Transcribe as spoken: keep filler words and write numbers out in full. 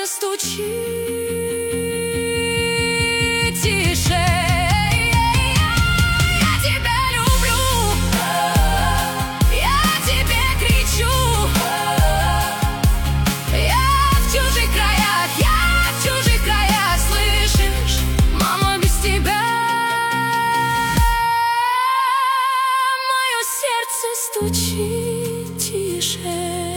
стучит тише. Я тебя люблю, я тебе кричу. Я в чужих краях, я в чужих краях, слышишь, мама, без тебя мое сердце стучит тише.